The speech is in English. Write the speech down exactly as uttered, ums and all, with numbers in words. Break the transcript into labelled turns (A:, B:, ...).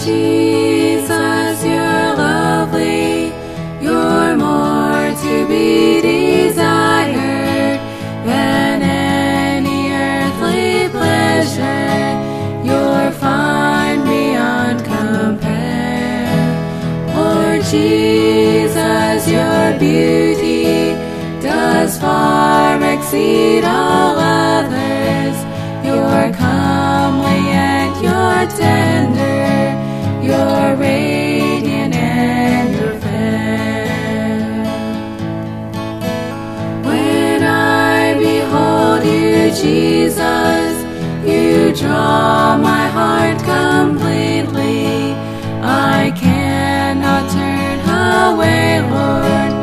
A: Jesus, you're lovely, you're more to be desired than any earthly pleasure. You're fine beyond compare. Lord Jesus, your beauty does far exceed all others. You're comely and you're tender, you're radiant and you're fair. When I behold you, Jesus, you draw my heart completely. I cannot turn away, Lord.